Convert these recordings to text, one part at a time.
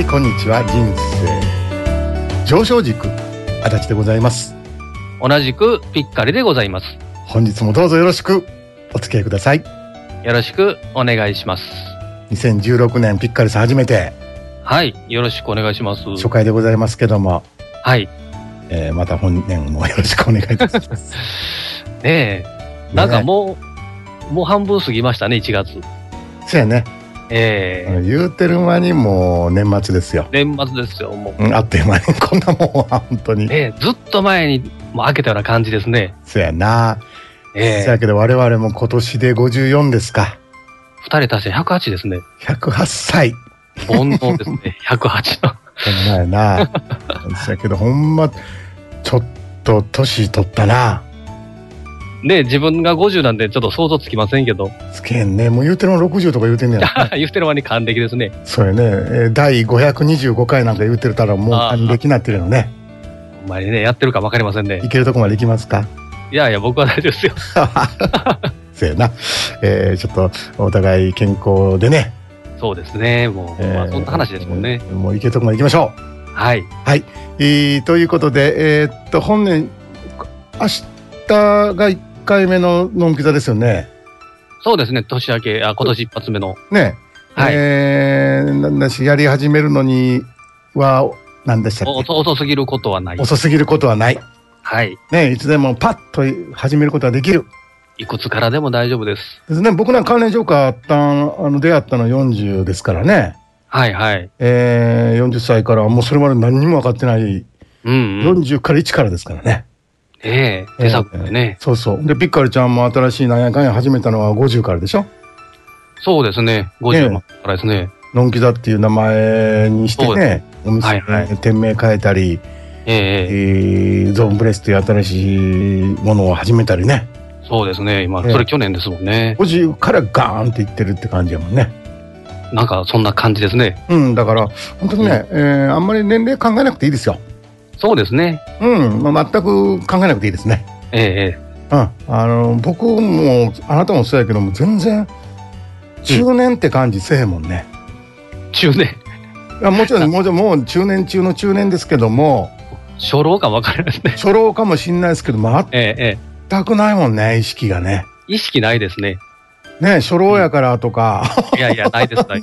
こんにちは。人生上昇軸足立でございます。 同じくピッカリでございます。 本日もどうぞよろしくお付き合いください。 よろしくお願いします。 2016年ピッカリさん初めて、 はい、よろしくお願いします。 初回でございますけども、 はい、 また本年もよろしくお願いいたしますねえ、なんかもう半分過ぎましたね、1月。 そうやね。言うてる間にもう年末ですよ。 年末ですよ、もう。 あっという間にこんなもんは本当に。 ずっと前にもう開けたような感じですね。 そうやな。そうやけど我々も今年で54ですか。 2人足して108ですね。 108歳。 煩悩ですね、108の。 ほんまやな。そうやけどほんまちょっと年取ったな。 ね、自分が50なんでちょっと想像つきませんけど。 つけんね。もう言うてるの60とか言うてんねや。 言ってる間に還暦ですね。 そうやね。第525回なんか言うてるたらもう還暦になってるのね。 ほんまにね、やってるか分かりませんね。 いけるとこまでいきますか？ いやいや、僕は大丈夫ですよ。 そうやな。ちょっとお互い健康でね。 そうですね。もう、そんな話ですもんね。 もういけるとこまで行きましょう。 はい。 はい。ということで、本年、明日が1回目ののんき座ですよね。 そうですね。年明け、今年一発目の。 ね。 はい。 なんだし、やり始めるのには、何でしたっけ？ 遅すぎることはない。 遅すぎることはない。 はい。 ね、いつでもパッと始めることができる。 いくつからでも大丈夫です。 ですね。僕なんか関連浄化出会ったの40ですからね。 はいはい。 40歳からもうそれまで何にも分かってない。40から1からですからね。 手作でね。 そうそう。で、ピッカルちゃんも新しいなんやかんや始めたのは50からでしょ？ そうですね。50からですね。 のんき座っていう名前にしてね、お店に店名変えたり、ゾーンブレスという新しいものを始めたりね。 そうですね。今、それ去年ですもんね。 50からガーンっていってるって感じやもんね。 なんかそんな感じですね。 だから、本当にね、あんまり年齢考えなくていいですよ。 そうですね。 全く考えなくていいですね。僕も、あなたもそうやけども、全然、中年って感じせえへんもんね。 中年？ もちろん、もう中年中の中年ですけども。 初老か分からないですね。 初老かもしんないですけど、全くないもんね、意識がね。 意識ないですね。 ね、初老やからとか。 いやいや、ないです、ないです。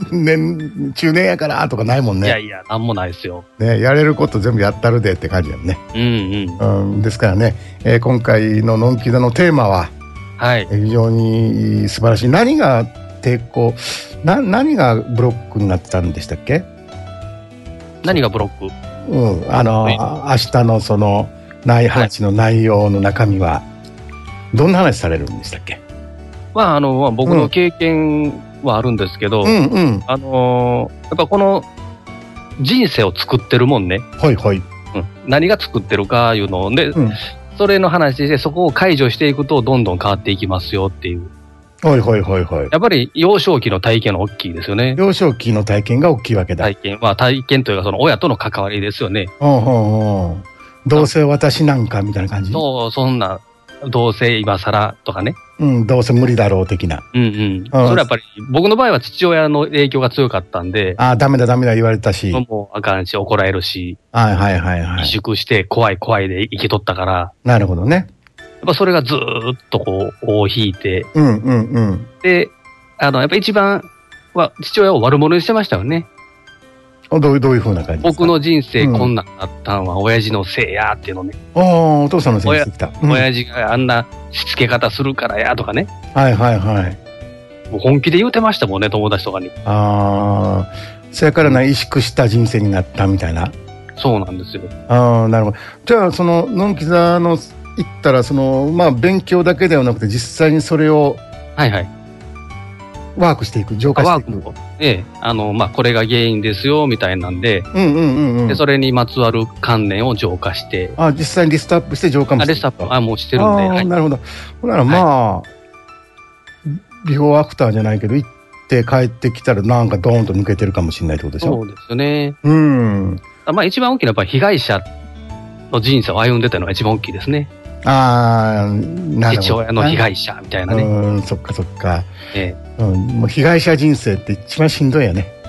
中年やからとかないもんね。 いやいや、なんもないですよ。 ね、やれること全部やったるでって感じやもんね。ですからね、今回ののんき座のテーマは、非常に素晴らしい。何が抵抗、何がブロックになってたんでしたっけ？ 何がブロック？ 明日のその話の内容の中身はどんな話されるんでしたっけ？ 僕の経験はあるんですけど、やっぱこの人生を作ってるもんね。何が作ってるかいうので、それの話でそこを解除していくとどんどん変わっていきますよっていう。やっぱり幼少期の体験は大きいですよね。 幼少期の体験が大きいわけだ。 体験というかその親との関わりですよね。 どうせ私なんかみたいな感じ？ そう、そんな、どうせ今更とかね。 どうせ無理だろう的な。 それはやっぱり僕の場合は父親の影響が強かったんで。 ダメだ言われたし。 もうあかんし怒られるし。萎縮して怖いで生きとったから。 なるほどね。 やっぱそれがずーっとこう、尾を引いて。で、やっぱ一番は、父親を悪者にしてましたよね。 どういう風な感じですか？ 僕の人生こんなんだったんは親父のせいやっていうのね。 お父さんのせいにしてきた。 親父があんなしつけ方するからやとかね。もう本気で言うてましたもんね、友達とかに。 それから萎縮した人生になったみたいな。 そうなんですよ。 なるほど。じゃあ、その、のんき座の言ったら、勉強だけではなくて、実際にそれを、ワークしていく、浄化していく。 これが原因ですよ、みたいなんで、で、それにまつわる観念を浄化して。 実際にリストアップして浄化もしてる。 リストアップ、もうしてるんで。 なるほど。ほんならビフォーアフターじゃないけど、行って帰ってきたらなんかドーンと抜けてるかもしれないってことでしょ？ そうですよね。一番大きなやっぱり被害者の人生を歩んでたのが一番大きいですね。 なるほど。 父親の被害者みたいなね。 そっか。もう被害者人生って一番しんどいよね。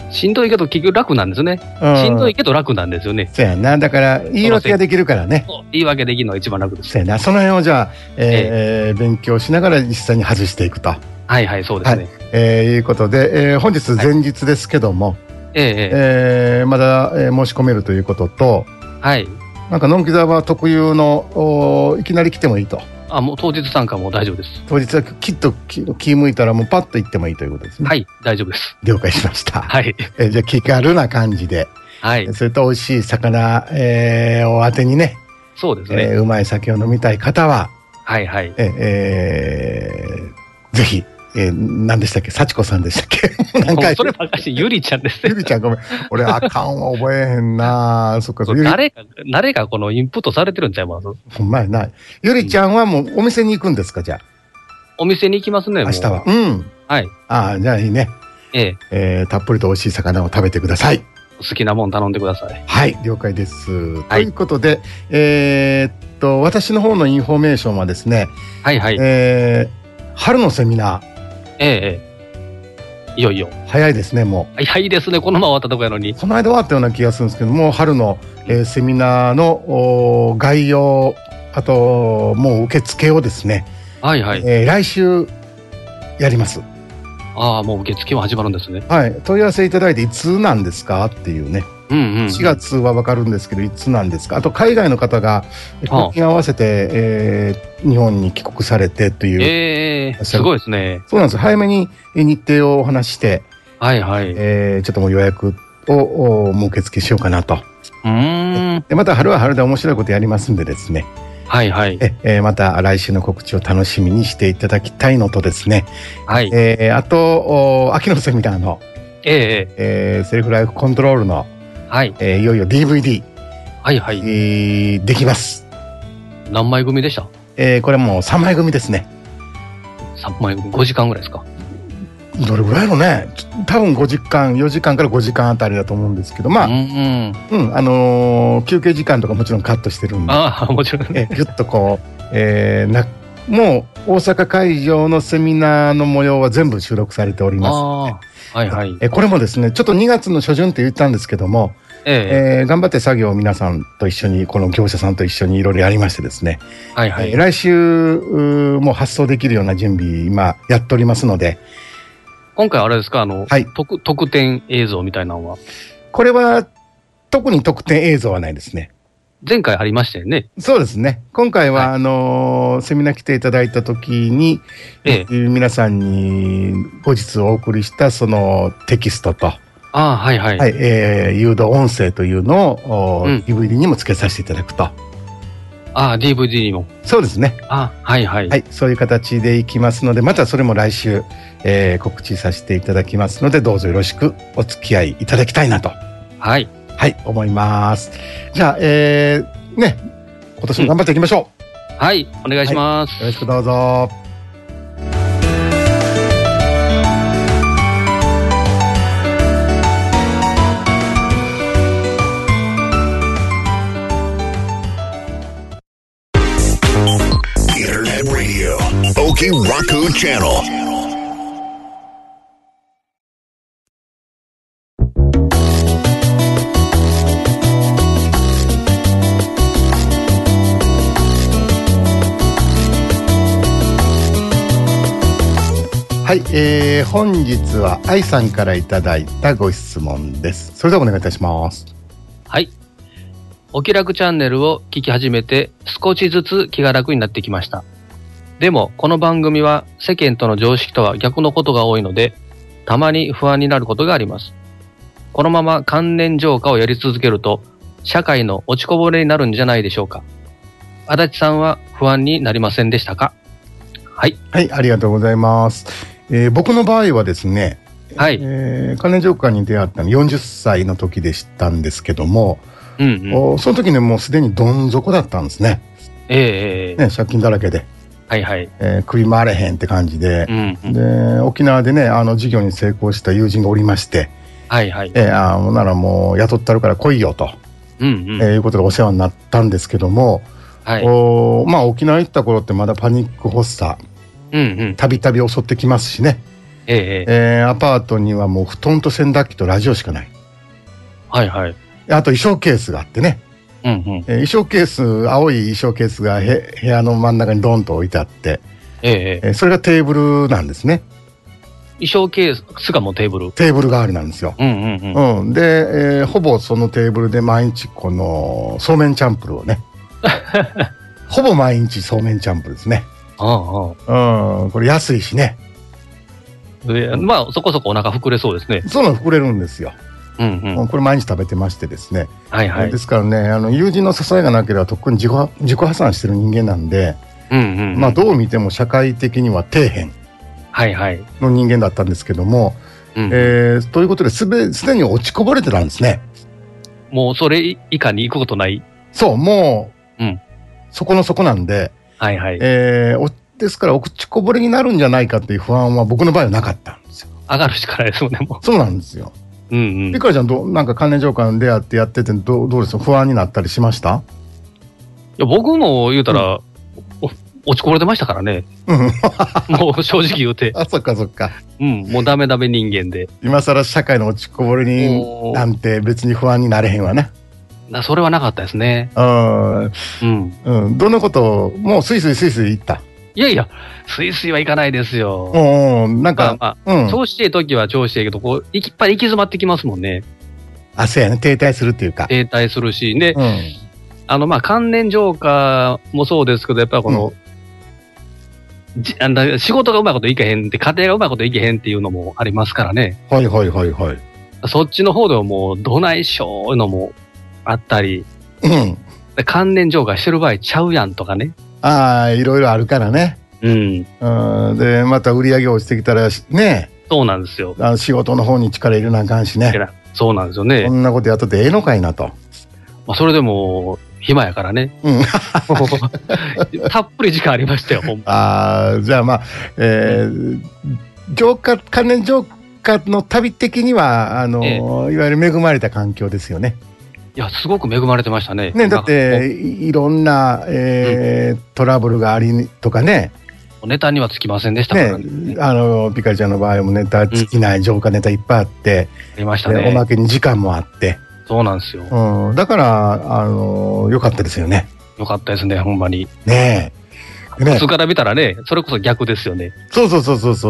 しんどいけど結局楽なんですね。しんどいけど楽なんですよね。 そうやな。だから言い訳ができるからね。 言い訳できるのが一番楽です。 そうやな。その辺をじゃあ、勉強しながら実際に外していくと。 はいはい、そうですね。 いうことで、本日前日ですけども、まだ、申し込めるということと、 はい。 なんかのんき沢特有のいきなり来てもいいと。 もう当日参加も大丈夫です。 当日はきっと気向いたらもうパッと行ってもいいということですね。 はい、大丈夫です。 了解しました。 はい。 じゃあ気軽な感じで、はい。それと美味しい魚、を当てにね、 そうですね。 うまい酒を飲みたい方は、 はいはい。 ぜひ、何でしたっけ、幸子さんでしたっけそればかし、ゆりちゃんです。 ゆりちゃんごめん。俺あかんわ、覚えへんな。そっか、 誰がこのインプットされてるんちゃいます？ ほんまやな。ゆりちゃんはもうお店に行くんですか、じゃあ。 お店に行きますね、 明日は。うん。 はい。 じゃあいいね。たっぷりと美味しい魚を食べてください。 好きなもん頼んでください。 はい、了解です。ということで、私の方のインフォメーションはですね、 はいはい。 春のセミナー。いよいよ。 早いですね、もう。早いですね、このまま終わったとこやのに。 この間終わったような気がするんですけども、春の、セミナーの概要、あと、もう受付をですね、 はいはい。 来週やります。 もう受付は始まるんですね。 はい。問い合わせいただいて、いつなんですかっていうね。4月は分かるんですけど、いつなんですか。あと、海外の方が、国に合わせて、日本に帰国されてという。すごいですね。 そうなんです。早めに日程をお話して、 はいはい。 ちょっともう予約をもう受付しようかなと。で、また春は春で面白いことやりますんでですね。 はいはい。 また来週の告知を楽しみにしていただきたいのとですね。 はい。 あと、秋のセミナーの、セルフライフコントロールの、 はい。 いよいよ DVD。 はいはい。 できます。 何枚組でした？ これもう3枚組ですね。 3枚組、5時間ぐらいですか？ どれぐらいのね、多分5時間、4時間から5時間あたりだと思うんですけど、まあ、休憩時間とかもちろんカットしてるんで、 もちろん。 ぎゅっとこう、もう大阪会場のセミナーの模様は全部収録されておりますので、はいはい。これもですね、ちょっと2月の初旬って言ったんですけども、頑張って作業を皆さんと一緒に、この業者さんと一緒にいろいろやりましてですね、はいはい。来週もう発送できるような準備、今やっておりますので、 今回あれですか、特典映像みたいなのは？ これは特に特典映像はないですね。 前回ありましたよね。 そうですね。今回は、セミナー来ていただいた時に、皆さんに後日お送りしたそのテキストと、はいはい。はい、誘導音声というのを、DVD にも付けさせていただくと。 DVD にも。 そうですね。 はいはい。 はい、そういう形でいきますので、またそれも来週、告知させていただきますので、どうぞよろしくお付き合いいただきたいなと。はい。はい、思います。じゃあ、今年も頑張っていきましょう。はい、お願いします。 よろしくどうぞ。 Okiraku Channel. はい、本日は愛さんからいただいたご質問です。それではお願いいたします。 はい。お気楽チャンネルを聞き始めて少しずつ気が楽になってきました。でもこの番組は世間との常識とは逆のことが多いので、たまに不安になることがあります。このまま関連浄化をやり続けると社会の落ちこぼれになるんじゃないでしょうか。足立さんは不安になりませんでしたか？はい。 はい、ありがとうございます。僕の場合はですね、はい。関連浄化に出会ったの40歳の時でしたんですけども、その時ね、もうすでにどん底だったんですね。借金だらけで。はいはい。首回れへんって感じで、で、沖縄でね、事業に成功した友人がおりまして、はいはい。ほんならもう雇ったるから来いよと、いうことでお世話になったんですけども、はい。まあ沖縄行った頃ってまだパニック発作、たびたび襲ってきますしね。 アパートにはもう布団と洗濯機とラジオしかない。 はいはい。 あと衣装ケースがあってね。衣装ケース、青い衣装ケースが部屋の真ん中にドンと置いてあって、それがテーブルなんですね。 衣装ケースがもうテーブル代わりなんですよ。で、ほぼそのテーブルで毎日このそうめんチャンプルをねほぼ毎日そうめんチャンプルですね。これ安いしね。 まあそこそこお腹膨れそうですね。 そうなの膨れるんですよ。これ毎日食べてましてですね。ですからね、友人の支えがなければとっくに自己破産してる人間なんで、まあどう見ても社会的には底辺の人間だったんですけども、ということですでに落ちこぼれてたんですね。 もうそれ以下に行くことない。 そう、もう、そこの底なんで、ですから落ちこぼれになるんじゃないかっていう不安は僕の場合はなかったんですよ。 上がるしかないですもんね、もう。そうなんですよ。ピカリちゃんなんか関連上官出会ってやっててどうですか、不安になったりしました？ いや、僕も言うたら、落ちこぼれてましたからね。もう正直言うて。 そっかそっか。 もうダメ人間で。 今更社会の落ちこぼれになんて別に不安になれへんわな。 それはなかったですね。 どのことをもうスイスイ行った？ いやいや、スイスイはいかないですよ。 なんか、 調子いい時は調子いいけど、こう、いっぱい行き詰まってきますもんね。 そうやね。停滞するっていうか。 停滞するし。で、関連浄化もそうですけど、やっぱりこの、仕事がうまいこといけへんって、家庭がうまいこといけへんっていうのもありますからね。そっちの方でももう、どないしょうのもあったり、関連浄化してる場合ちゃうやんとかね。 いろいろあるからね。で、また売り上げ落ちてきたらね。 そうなんですよ。 仕事の方に力入れなあかんしね。 そうなんですよね。 そんなことやっとってええのかいなと。 それでも、暇やからね。たっぷり時間ありましたよ、ほんま。 じゃあまあ、関連浄化の旅的には、いわゆる恵まれた環境ですよね。 いや、すごく恵まれてましたね。 だって、いろんな、トラブルがありとかね。 ネタにはつきませんでしたからね。 ピカリちゃんの場合もネタ尽きない浄化ネタいっぱいあって。 ありましたね。 おまけに時間もあって。 そうなんですよ。だから、良かったですよね。 良かったですね、ほんまに。 ねえ。普通から見たらね、それこそ逆ですよね。 そう。だ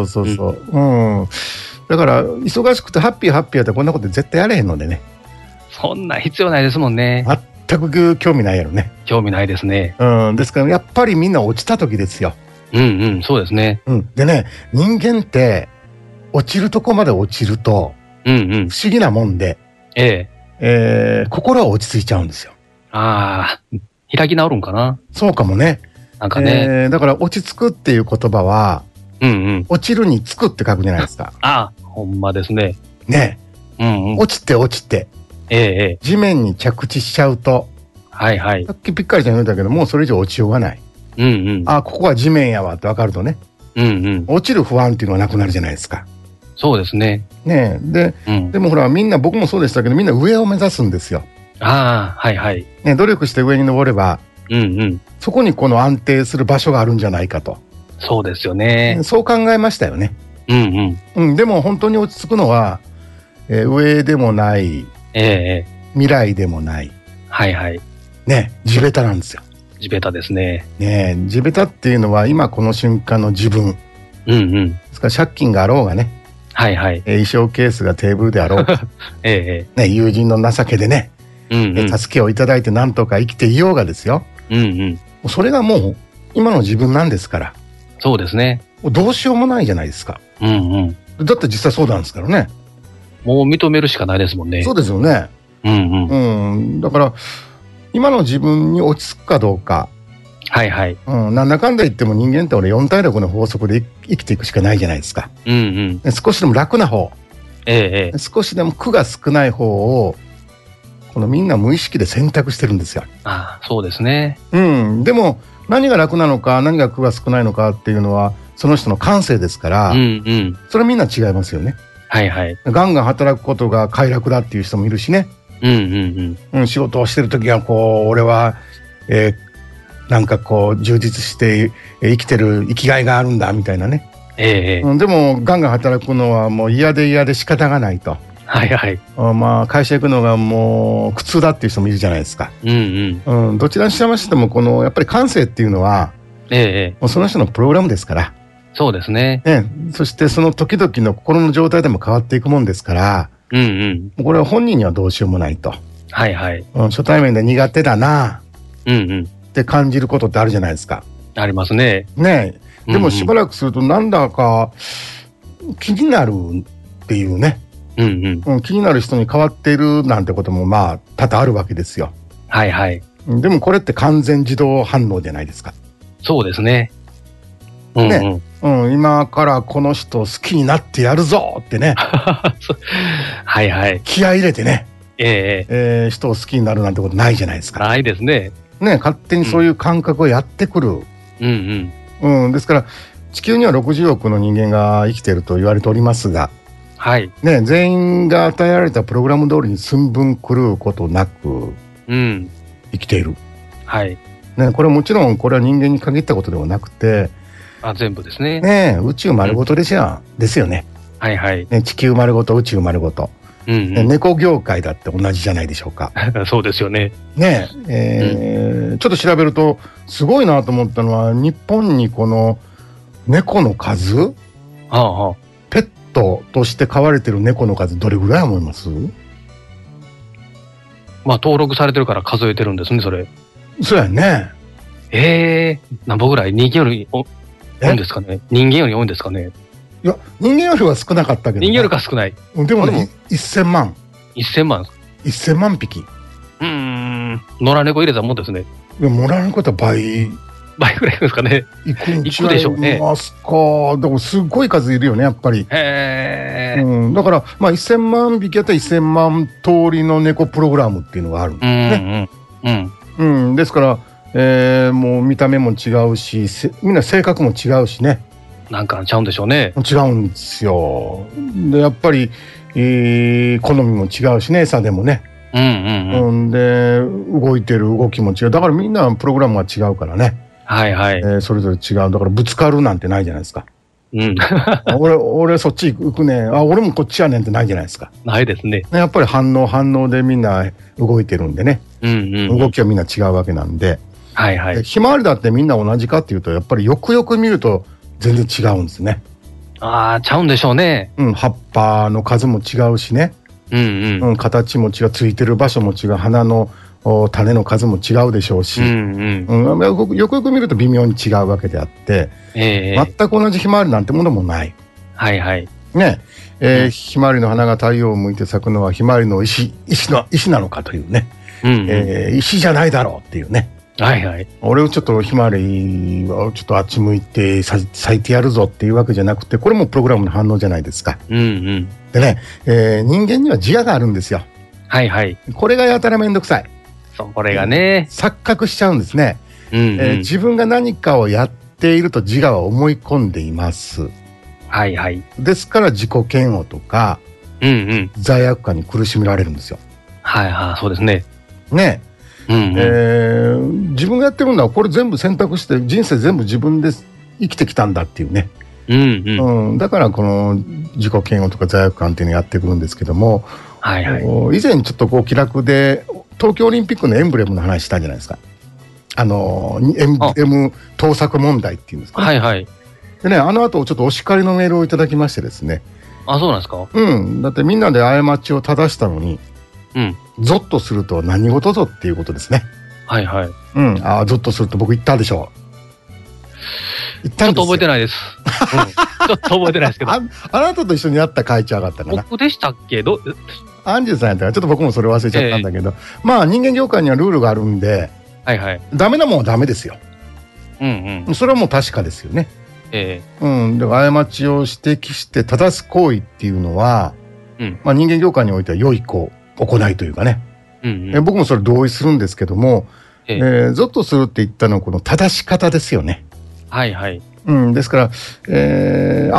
から、忙しくてハッピーやったらこんなこと絶対やれへんのでね。 そんな必要ないですもんね。 全く興味ないやろね。 興味ないですね。 ですから、やっぱりみんな落ちた時ですよ。 そうですね。 でね、人間って、落ちるとこまで落ちると、不思議なもんで、心は落ち着いちゃうんですよ。 開き直るんかな。 そうかもね。 なんかね。 だから落ち着くっていう言葉は、落ちるにつくって書くじゃないですか。 ほんまですね。 ね。落ちて。地面に着地しちゃうと。さっきぴっかりちゃん言ったけど、もうそれ以上落ちようがない。ここは地面やわって分かるとね。落ちる不安っていうのはなくなるじゃないですか。 そうですね。 でもほら、みんな、僕もそうでしたけど、みんな上を目指すんですよ。努力して上に登れば、そこにこの安定する場所があるんじゃないかと。 そうですよね。 そう考えましたよね。でも本当に落ち着くのは、上でもない、未来でもない。地べたなんですよ。 地べたですね。 地べたっていうのは今この瞬間の自分。ですから借金があろうがね。衣装ケースがテーブルであろうが。友人の情けでね。助けをいただいて何とか生きていようがですよ。それがもう今の自分なんですから。 そうですね。 どうしようもないじゃないですか。だって実際そうなんですからね。 もう認めるしかないですもんね。 そうですよね。だから今の自分に落ち着くかどうか。なんだかんだ言っても人間って俺4体力の法則で生きていくしかないじゃないですか。少しでも楽な方。少しでも苦が少ない方をこのみんな無意識で選択してるんですよ。 そうですね。 でも何が楽なのか何が苦が少ないのかっていうのはその人の感性ですから、それはみんな違いますよね。ガンガン働くことが快楽だっていう人もいるしね。仕事をしてる時はこう俺は、なんかこう充実して生きてる生きがいがあるんだみたいなね。 でもガンガン働くのはもう嫌で仕方がないと。 はいはい。 まあ会社行くのがもう苦痛だっていう人もいるじゃないですか。どちらにしましてもこのやっぱり感性っていうのは、もうその人のプログラムですから。 そうですね。 そしてその時々の心の状態でも変わっていくもんですから、これは本人にはどうしようもないと。 はいはい。 初対面で苦手だなって感じることってあるじゃないですか。 ありますね。 でもしばらくするとなんだか気になるっていうね。気になる人に変わっているなんてこともまあ多々あるわけですよ。 はいはい。 でもこれって完全自動反応じゃないですか。 そうですね。 今からこの人好きになってやるぞってね。 はいはい。 気合い入れてね。人を好きになるなんてことないじゃないですか。 ないですね。 勝手にそういう感覚をやってくる。ですから地球には60億の人間が生きていると言われておりますが、全員が与えられたプログラム通りに寸分狂うことなく生きている。これはもちろんこれは人間に限ったことではなくて、 全部ですね。 宇宙丸ごとですよね。地球丸ごと宇宙丸ごと。猫業界だって同じじゃないでしょうか。 そうですよね。 ちょっと調べるとすごいなと思ったのは、日本にこの猫の数、ペットとして飼われてる猫の数どれぐらい思います？ 登録されてるから数えてるんですね、それ。 そうやね。 何本ぐらい？人間より多いんですかね。人間より多いんですかね。 いや、人間よりは少なかったけど、 人間よりか少ない。 でもね、1000万。 1000万。 1000万匹。 野良猫入れたもんですね。 いや、野良猫って倍ぐらいですかね。 行くでしょうね。ますか。でもすごい数いるよね、やっぱり。だから1000万匹やったら1000万通りの猫プログラムっていうのがあるんですね。ですから、もう見た目も違うし、みんな性格も違うしね。 なんかちゃうんでしょうね。 違うんですよ。でやっぱり、好みも違うしね、餌でもね。で動いてる動きも違う。だからみんなプログラムが違うからね。それぞれ違う。だからぶつかるなんてないじゃないですか。俺そっち行くね。俺もこっちやねんってないじゃないですか。 ないですね。 やっぱり反応でみんな動いてるんでね。動きはみんな違うわけなんで。ひまわりだってみんな同じかっていうと、やっぱりよくよく見ると全然違うんですね。 ちゃうんでしょうね。 葉っぱの数も違うしね。形も違う、ついてる場所も違う、花の種の数も違うでしょうし、よくよく見ると微妙に違うわけであって、全く同じひまわりなんてものもない。ひまわりの花が太陽を向いて咲くのはひまわりの石なのかというね、石じゃないだろうっていうね。俺をちょっとひまわりをちょっとあっち向いて咲いてやるぞっていうわけじゃなくて、これもプログラムの反応じゃないですか。でね、人間には自我があるんですよ。これがやたらめんどくさい。 これがね、 錯覚しちゃうんですね。自分が何かをやっていると自我は思い込んでいます。ですから自己嫌悪とか、罪悪感に苦しめられるんですよ。 そうですね。 自分がやってるのはこれ全部選択して人生全部自分で生きてきたんだっていうね。だからこの自己嫌悪とか罪悪感っていうのをやってくるんですけども、以前ちょっとこう気楽で東京オリンピックのエンブレムの話したんじゃないですか。エンブレム盗作問題っていうんですかね。でね、あの後ちょっとお叱りのメールをいただきましてですね。 そうなんですか。 だってみんなで過ちを正したのに、ゾッとするとは何事ぞっていうことですね。ゾッとすると僕言ったでしょう。 ちょっと覚えてないです。ちょっと覚えてないですけど。 あなたと一緒にやった会長上がったかな。 僕でしたっけ？ アンジュさんやったからちょっと僕もそれ忘れちゃったんだけど、まあ人間業界にはルールがあるんで、ダメなもんはダメですよ。それはもう確かですよね。だから過ちを指摘して正す行為っていうのは、人間業界においては良い行いというかね。僕もそれ同意するんですけども、ゾッとするって言ったのはこの正し方ですよね。ですから、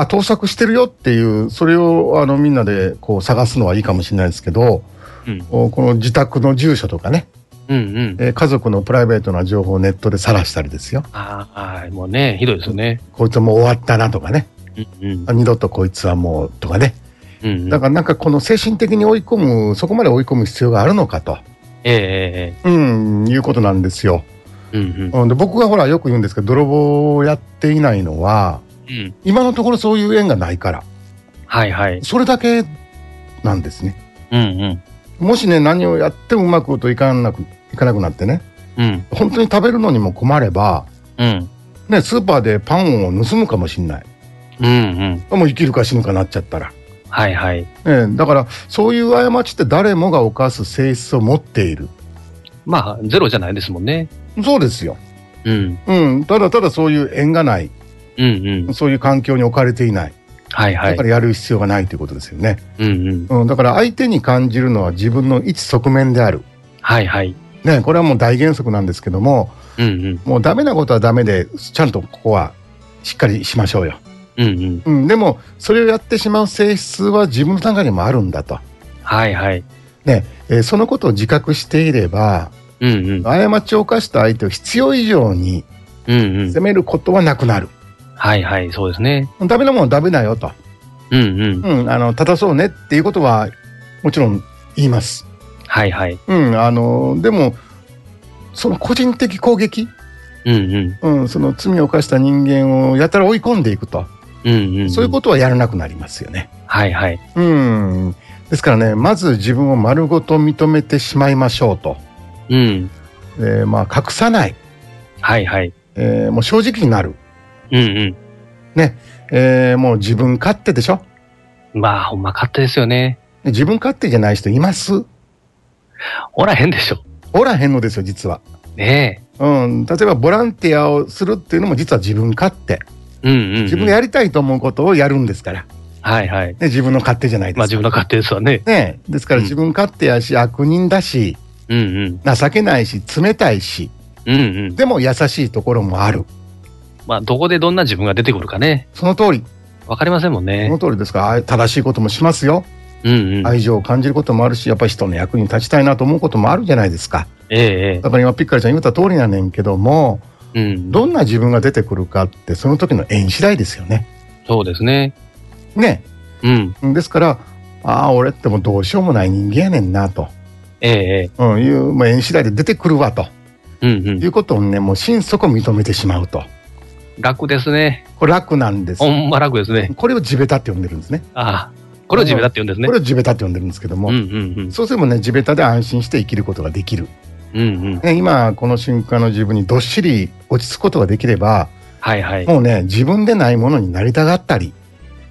盗作してるよっていうそれをみんなでこう探すのはいいかもしれないですけど、この自宅の住所とかね、家族のプライベートな情報をネットで晒したりですよ。 もうね、ひどいですよね。 こいつもう終わったなとかね。 二度とこいつはもうとかね、だからなんかこの精神的に追い込む、そこまで追い込む必要があるのかと、いうことなんですよ。で僕がほらよく言うんですけど、泥棒をやっていないのは、今のところそういう縁がないから、それだけなんですね。もしね、何をやってもうまくいかなくなってね、本当に食べるのにも困れば、ね、スーパーでパンを盗むかもしれない。もう生きるか死ぬかなっちゃったら。だからそういう過ちって誰もが犯す性質を持っている。 まあゼロじゃないですもんね。 そうですよ。ただただそういう縁がない、そういう環境に置かれていない、だからやる必要がないということですよね。だから相手に感じるのは自分の一側面である。ね、これはもう大原則なんですけども、もうダメなことはダメで、ちゃんとここはしっかりしましょうよ。でもそれをやってしまう性質は自分の中にもあるんだと。ね、そのことを自覚していれば、過ちを犯した相手を必要以上に責めることはなくなる。 そうですね。 ダメなものはダメだよと。正そうねっていうことはもちろん言います。でもその個人的攻撃、その罪を犯した人間をやたら追い込んでいくと、そういうことはやらなくなりますよね。ですからね、まず自分を丸ごと認めてしまいましょうと。隠さない。もう正直になる。ね、もう自分勝手でしょ。 まあほんま勝手ですよね。 自分勝手じゃない人います？ おらへんでしょ。 おらへんのですよ、実は。例えばボランティアをするっていうのも実は自分勝手。自分がやりたいと思うことをやるんですから。自分の勝手じゃないですか。 自分の勝手ですわね。 ですから自分勝手やし、悪人だし、情けないし、冷たいし、でも優しいところもある。 どこでどんな自分が出てくるかね。 その通り。 わかりませんもんね。 その通りですから、正しいこともしますよ。愛情を感じることもあるし、やっぱり人の役に立ちたいなと思うこともあるじゃないですか。だから今ピッカリちゃん言った通りなんねんけども、どんな自分が出てくるかってその時の縁次第ですよね。 そうですね。 ですから俺ってもうどうしようもない人間やねんなと、いう縁次第で出てくるわと、いうことをね、もう心底認めてしまうと。 楽ですね。 これ楽なんです。 ほんま楽ですね。 これを地べたって呼んでるんですね。 これを地べたって呼んでるんですね。 これを地べたって呼んでるんですけども、そうすればね、地べたで安心して生きることができる。今この瞬間の自分にどっしり落ち着くことができれば、もうね、自分でないものになりたがったり、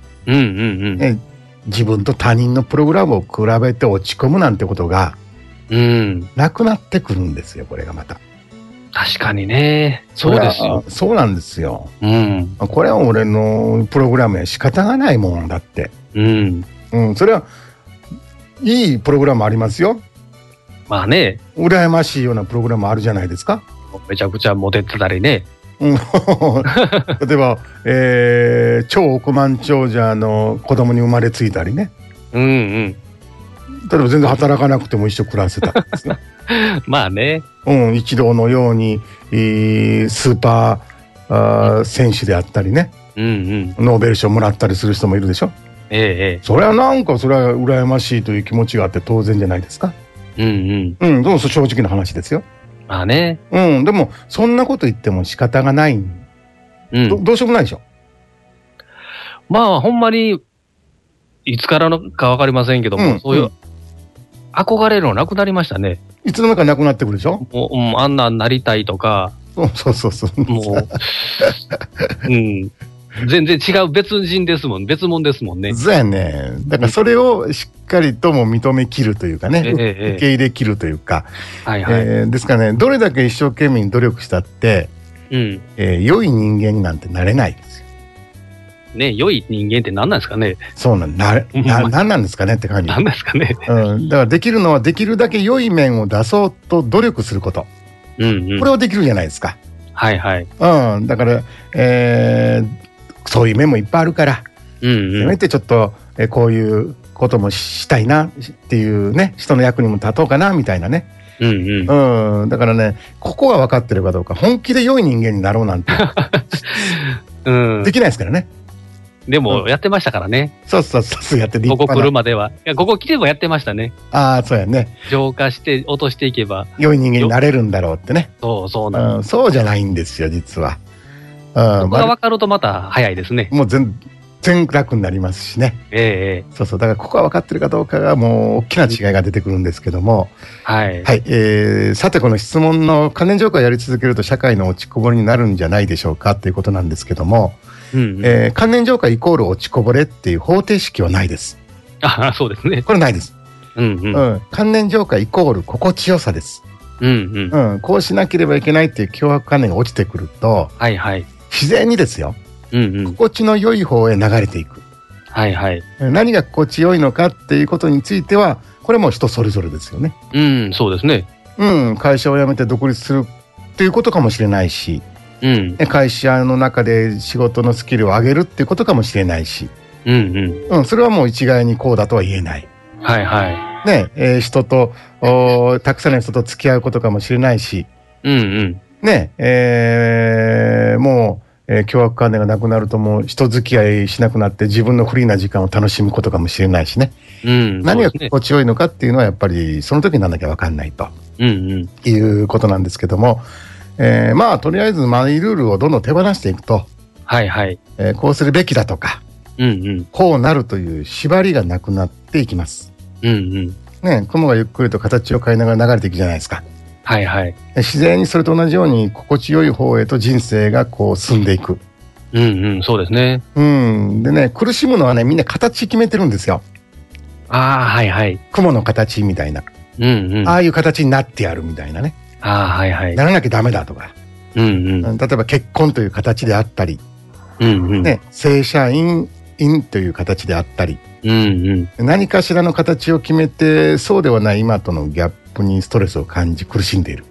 自分と他人のプログラムを比べて落ち込むなんてことがなくなってくるんですよ、これがまた。 確かにね。そうですよ。 そうなんですよ。これは俺のプログラムや仕方がないもんだって。それはいいプログラムありますよ。羨ましいようなプログラムあるじゃないですか。 めちゃくちゃモテてたりね。 例えば、超億万長者の子供に生まれついたりね。例えば全然働かなくても一生暮らせたんですね。一郎のように、スーパー選手であったりね、ノーベル賞もらったりする人もいるでしょ。それは羨ましいという気持ちがあって当然じゃないですか。どうぞ正直な話ですよ。でもそんなこと言っても仕方がない。どうしようもないでしょ。 ほんまにいつからのかわかりませんけども、そういう憧れるのなくなりましたね。 いつの間にかなくなってくるでしょ。 もうあんなんなりたいとか。 そうもう全然違う別人ですもん、別物ですもんね。 そうやね。だからそれをしっかりとも認めきるというかね、受け入れきるというか、ですからね、どれだけ一生懸命に努力したって、良い人間になんてなれないですよ。 良い人間って何なんですかね。 そうなん何なんですかねって感じ。 何ですかね。 だからできるのはできるだけ良い面を出そうと努力すること。これはできるじゃないですか。だから、そういう面もいっぱいあるから、せめてちょっと、こういうこともしたいなっていうね、人の役にも立とうかなみたいなね。だからね、ここが分かってるかどうか、本気で良い人間になろうなんてできないですからね。 でも、やってましたからね。 そうそうそう、やってここ来るまでは。いや、ここ来てもやってましたね。 ああ、そうやね。 浄化して、落としていけば。 良い人間になれるんだろうってね。 そうなんです。 そうじゃないんですよ、実は。 そこが分かるとまた早いですね。 もう全楽になりますしね。そうそう。だからここは分かってるかどうかがもう大きな違いが出てくるんですけども。 はい。 はい。さてこの質問の関連浄化をやり続けると社会の落ちこぼれになるんじゃないでしょうかということなんですけども。関連浄化イコール落ちこぼれっていう方程式はないです。 ああ、そうですね。 これないです。関連浄化イコール心地よさです。こうしなければいけないっていう強迫観念が落ちてくると、自然にですよ、心地の良い方へ流れていく。何が心地よいのかっていうことについては、これも人それぞれですよね。 そうですね。 会社を辞めて独立するっていうことかもしれないし、会社の中で仕事のスキルを上げるっていうことかもしれないし、それはもう一概にこうだとは言えない。人とたくさんの人と付き合うことかもしれないし、もう強迫観念がなくなるともう人付き合いしなくなって自分のフリーな時間を楽しむことかもしれないしね。何が心地よいのかっていうのはやっぱりその時になんなきゃ分かんないということなんですけども。まあとりあえずマイルールをどんどん手放していくと、こうするべきだとか、こうなるという縛りがなくなっていきます。雲がゆっくりと形を変えながら流れていくじゃないですか。自然にそれと同じように心地よい方へと人生がこう進んでいく。 そうですね。 でね、苦しむのはね、みんな形決めてるんですよ。雲の形みたいな、ああいう形になってやるみたいなね。ならなきゃダメだとか、例えば結婚という形であったり、正社員という形であったり、何かしらの形を決めてそうではない今とのギャップにストレスを感じ苦しんでいる。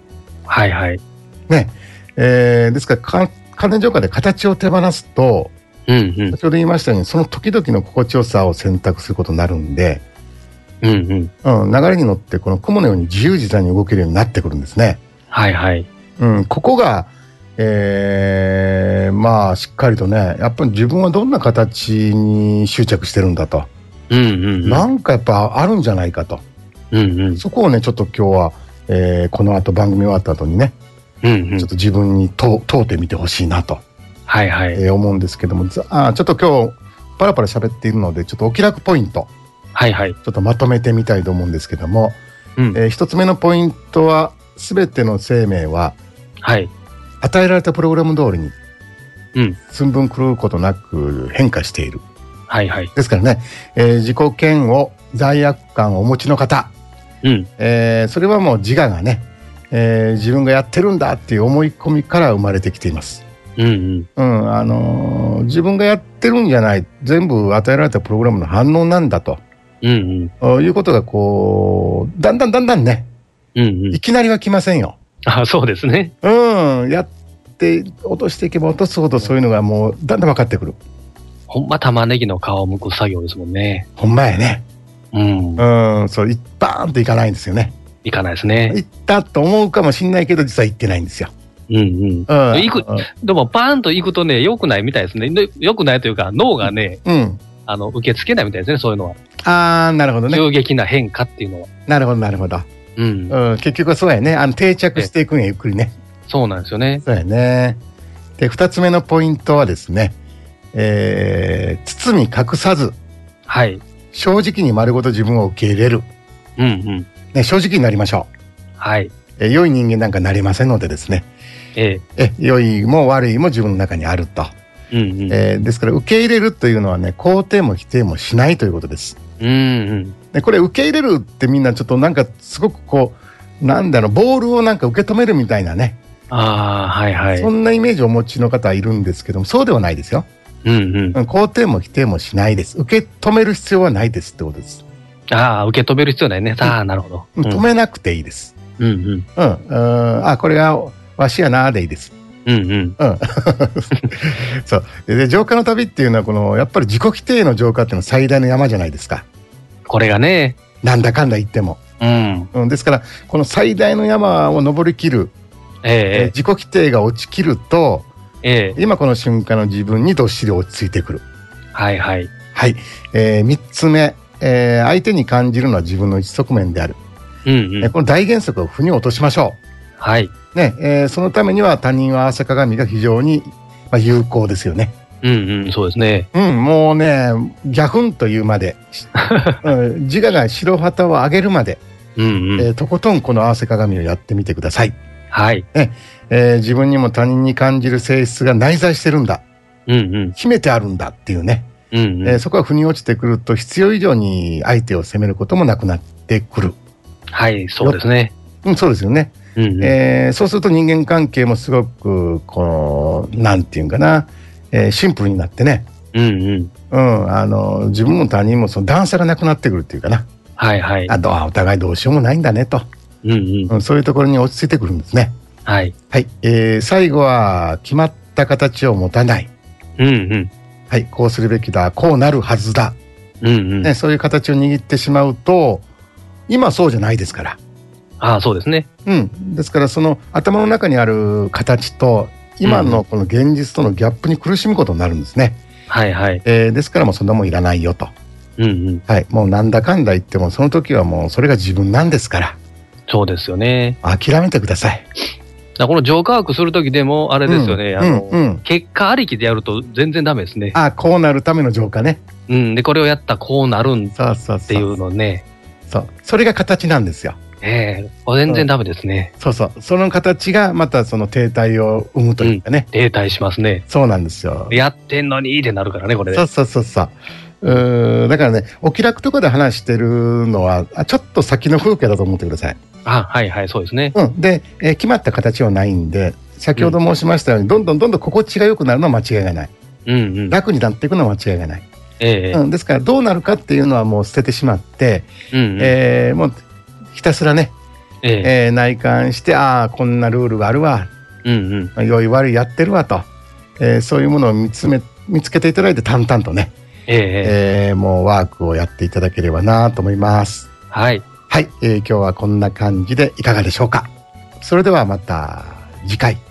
ですから関連浄化で形を手放すと、先ほど言いましたようにその時々の心地よさを選択することになるんで、流れに乗ってこの雲のように自由自在に動けるようになってくるんですね。ここが、まあしっかりとね、やっぱり自分はどんな形に執着してるんだと、なんかやっぱあるんじゃないかと、そこをねちょっと今日は、この後番組終わった後にね、ちょっと自分に問うてみてほしいなと、思うんですけども、ちょっと今日パラパラ喋っているのでちょっとお気楽ポイント、ちょっとまとめてみたいと思うんですけども、一つ目のポイントは全ての生命は、与えられたプログラム通りに、寸分狂うことなく変化している。ですからね、自己嫌悪罪悪感をお持ちの方、それはもう自我がね、自分がやってるんだっていう思い込みから生まれてきています。自分がやってるんじゃない、全部与えられたプログラムの反応なんだと、いうことがこうだんだんね、いきなりは来ませんよ。 そうですね。 やって落としていけば落とすほどそういうのがもうだんだん分かってくる。 ほんま玉ねぎの皮を剥く作業ですもんね。 ほんまやね。そうバーンといかないんですよね。 いかないですね。 いったと思うかもしれないけど実はいってないんですよ。でもバーンといくとね、良くないみたいですね。良くないというか脳がね、受け付けないみたいですね、そういうのは。なるほどね。急激な変化っていうのは。 なるほど。結局はそうやね。定着していくんや、ゆっくりね。 そうなんですよね。 そうやね。で、二つ目のポイントはですね、包み隠さず、正直に丸ごと自分を受け入れる。正直になりましょう。良い人間なんかなれませんのでですね。良いも悪いも自分の中にあると。ですから受け入れるというのはね、肯定も否定もしないということです。でこれ受け入れるってみんなちょっとなんかすごくこうなんだろう、ボールをなんか受け止めるみたいなね、そんなイメージをお持ちの方はいるんですけども、そうではないですよ。肯定も否定もしないです。受け止める必要はないですってことです。 受け止める必要ないね。なるほど。 止めなくていいです。これがわしやなでいいです。そうで、浄化の旅っていうのはこのやっぱり自己否定の浄化っていうのは最大の山じゃないですか。 これがね、 なんだかんだ言っても、ですからこの最大の山を登りきる、自己否定が落ちきると、今この瞬間の自分にどっしり落ち着いてくる。 はいはい。 はい。3つ目、相手に感じるのは自分の一側面である。この大原則を腑に落としましょう。 はい。 ね、そのためには他人は合わせ鏡が非常に、有効ですよね。 そうですね。 もうね、ギャフンというまで、自我が白旗を上げるまで、とことんこの合わせ鏡をやってみてください。 はい。 自分にも他人に感じる性質が内在してるんだ。秘めてあるんだっていうね。そこが腑に落ちてくると必要以上に相手を責めることもなくなってくる。 はい、そうですね。 そうですよね。そうすると人間関係もすごくこのなんていうんかな、シンプルになってね。自分も他人もその段差がなくなってくるっていうかな。 はいはい。 お互いどうしようもないんだねと。そういうところに落ち着いてくるんですね。 はい。 はい。最後は決まった形を持たない。はい、こうするべきだ、こうなるはずだ。そういう形を握ってしまうと、今そうじゃないですから。 そうですね。 ですからその頭の中にある形と今のこの現実とのギャップに苦しむことになるんですね。 はいはい。 ですからもうそんなもんいらないよと。はい、もうなんだかんだ言ってもその時はもうそれが自分なんですから。 そうですよね。 諦めてください。 この浄化学する時でもあれですよね。結果ありきでやると全然ダメですね。 こうなるための浄化ね。 でこれをやったらこうなるんっていうのね。 それが形なんですよ。 全然ダメですね。 その形がまたその停滞を生むというかね。 停滞しますね。 そうなんですよ。 やってんのにってなるからね、これ。 そう。だからね、お気楽とかで話してるのはちょっと先の風景だと思ってください。 はいはい、そうですね。 で、決まった形はないんで、先ほど申しましたように、どんどん心地が良くなるのは間違いがない。楽になっていくのは間違いがない。ですからどうなるかっていうのはもう捨ててしまって、もうひたすらね、内観して、こんなルールがあるわ、良い悪いやってるわと、そういうものを見つけていただいて淡々とね、もうワークをやっていただければなと思います。 はい。 はい、今日はこんな感じでいかがでしょうか。それではまた次回。